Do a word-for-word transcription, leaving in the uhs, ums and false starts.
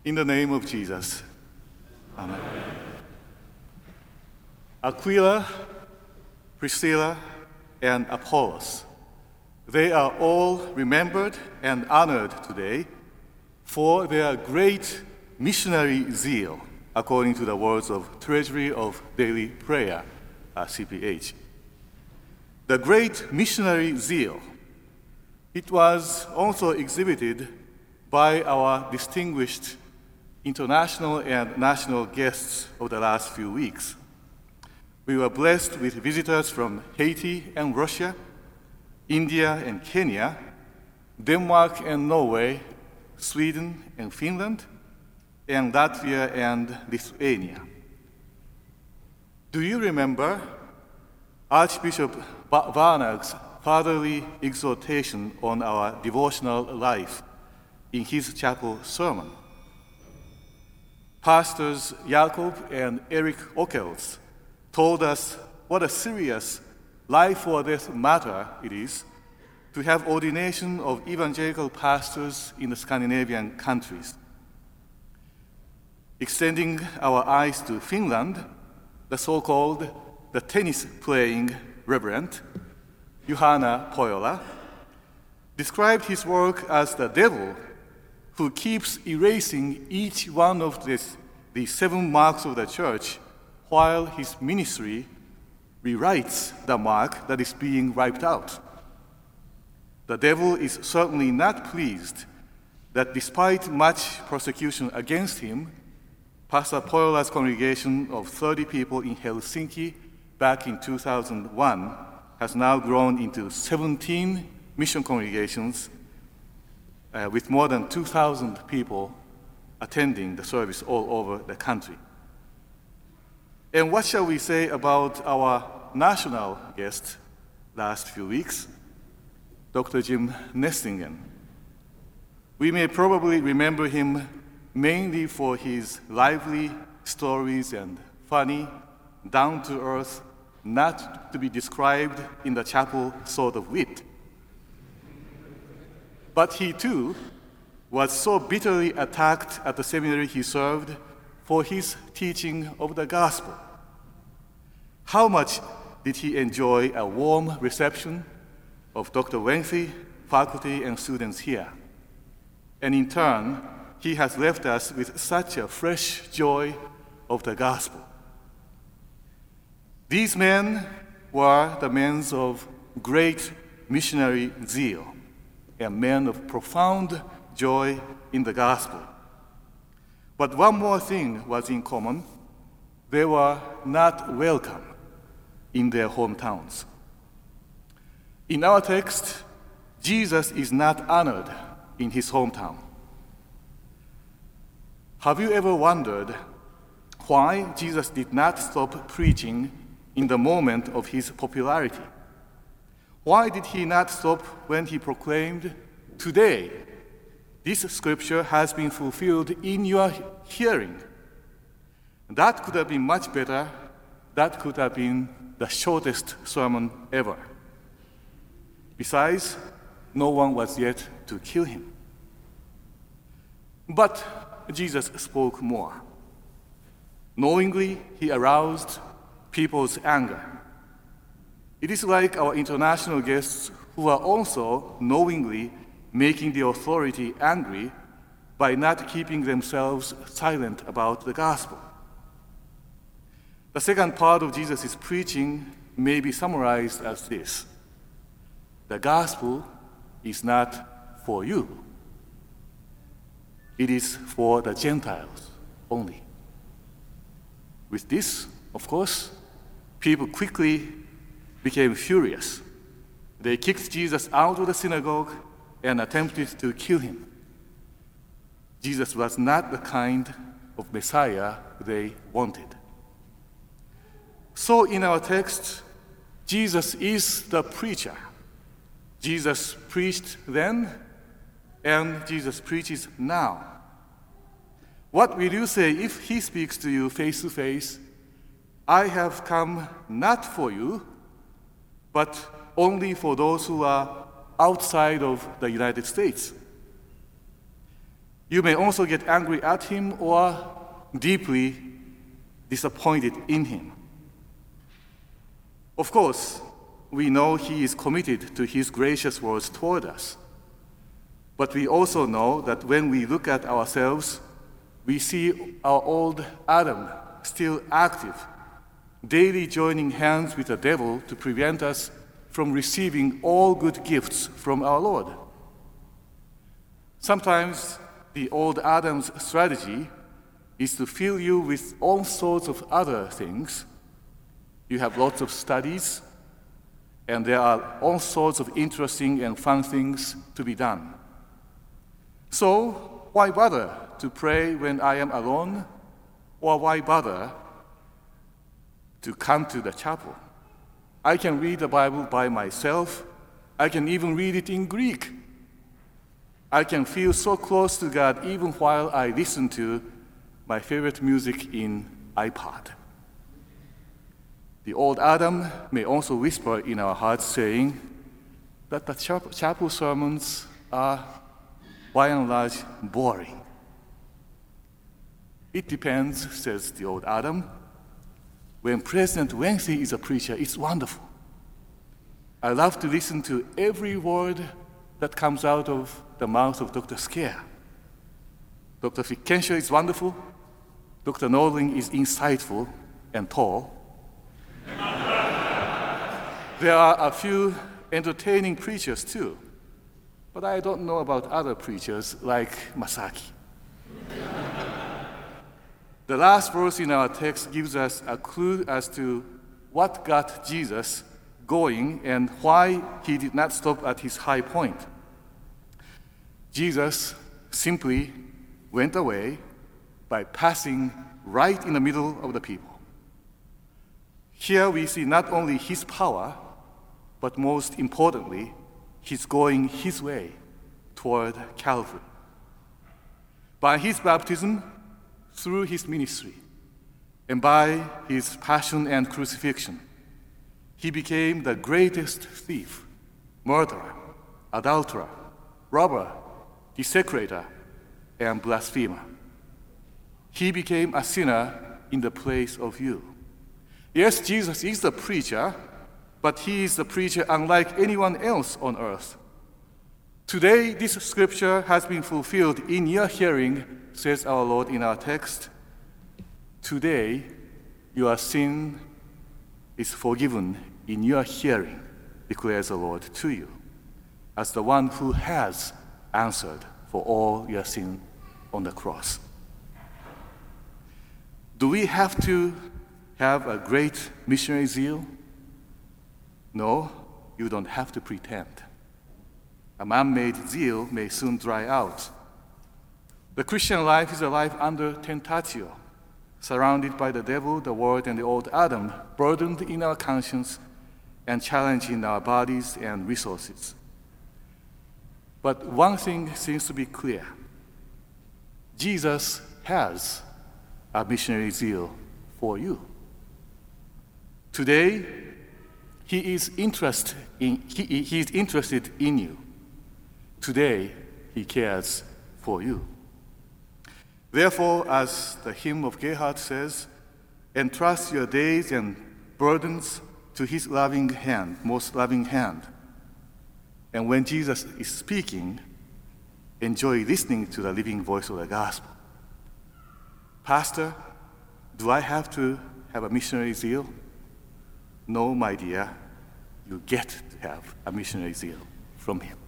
In the name of Jesus. Amen. Aquila, Priscilla, and Apollos, they are all remembered and honored today for their great missionary zeal, according to the words of Treasury of Daily Prayer, uh, C P H. The great missionary zeal, it was also exhibited by our distinguished international and national guests of the last few weeks. We were blessed with visitors from Haiti and Russia, India and Kenya, Denmark and Norway, Sweden and Finland, and Latvia and Lithuania. Do you remember Archbishop Varnag's fatherly exhortation on our devotional life in his chapel sermon? Pastors Jakob and Eric Ockels told us what a serious life or death matter it is to have ordination of evangelical pastors in the Scandinavian countries. Extending our eyes to Finland, the so-called the tennis-playing Reverend Juhana Pojola described his work as the devil who keeps erasing each one of this, the seven marks of the church, while his ministry rewrites the mark that is being wiped out. The devil is certainly not pleased that despite much persecution against him, Pastor Pojola's congregation of thirty people in Helsinki back in two thousand one has now grown into seventeen mission congregations uh, with more than two thousand people attending the service all over the country. And what shall we say about our national guest last few weeks, Doctor Jim Nestingen? We may probably remember him mainly for his lively stories and funny, down-to-earth, not to be described in the chapel sort of wit. But he too was so bitterly attacked at the seminary he served for his teaching of the gospel. How much did he enjoy a warm reception of Doctor Wengthi, faculty, and students here? And in turn, he has left us with such a fresh joy of the gospel. These men were the men of great missionary zeal and men of profound joy in the gospel. But one more thing was in common. They were not welcome in their hometowns. In our text, Jesus is not honored in his hometown. Have you ever wondered why Jesus did not stop preaching in the moment of his popularity? Why did he not stop when he proclaimed, "Today, this scripture has been fulfilled in your hearing"? That could have been much better. That could have been the shortest sermon ever. Besides, no one was yet to kill him. But Jesus spoke more. Knowingly, he aroused people's anger. It is like our international guests who are also knowingly making the authority angry by not keeping themselves silent about the gospel. The second part of Jesus' preaching may be summarized as this: the gospel is not for you. It is for the Gentiles only. With this, of course, people quickly became furious. They kicked Jesus out of the synagogue and attempted to kill him. Jesus was not the kind of Messiah they wanted. So in our text, Jesus is the preacher. Jesus preached then, and Jesus preaches now. What will you say if he speaks to you face to face? "I have come not for you, but only for those who are outside of the United States"? You may also get angry at him or deeply disappointed in him. Of course, we know he is committed to his gracious words toward us. But we also know that when we look at ourselves, we see our old Adam still active, daily joining hands with the devil to prevent us from receiving all good gifts from our Lord. Sometimes the old Adam's strategy is to fill you with all sorts of other things. You have lots of studies, and there are all sorts of interesting and fun things to be done. So, why bother to pray when I am alone? Or why bother to come to the chapel? I can read the Bible by myself. I can even read it in Greek. I can feel so close to God even while I listen to my favorite music in iPod. The old Adam may also whisper in our hearts saying that the chapel sermons are by and large boring. It depends, says the old Adam. When President Wensi is a preacher, it's wonderful. I love to listen to every word that comes out of the mouth of Doctor Scare. Doctor Fickenshaw is wonderful. Doctor Norling is insightful and tall. There are a few entertaining preachers too, but I don't know about other preachers like Masaki. The last verse in our text gives us a clue as to what got Jesus going and why he did not stop at his high point. Jesus simply went away by passing right in the middle of the people. Here we see not only his power, but most importantly, he's going his way toward Calvary. By his baptism, through his ministry, and by his passion and crucifixion, he became the greatest thief, murderer, adulterer, robber, desecrator, and blasphemer. He became a sinner in the place of you. Yes, Jesus is the preacher, but he is the preacher unlike anyone else on earth. Today, this scripture has been fulfilled in your hearing, says our Lord in our text. Today, your sin is forgiven in your hearing, declares the Lord to you, as the one who has answered for all your sin on the cross. Do we have to have a great missionary zeal? No, you don't have to pretend. A man-made zeal may soon dry out. The Christian life is a life under tentatio, surrounded by the devil, the world, and the old Adam, burdened in our conscience and challenged in our bodies and resources. But one thing seems to be clear. Jesus has a missionary zeal for you. Today, he is interested in, he, he is interested in you. Today, he cares for you. Therefore, as the hymn of Gerhard says, entrust your days and burdens to his loving hand, most loving hand. And when Jesus is speaking, enjoy listening to the living voice of the gospel. Pastor, do I have to have a missionary zeal? No, my dear, you get to have a missionary zeal from him.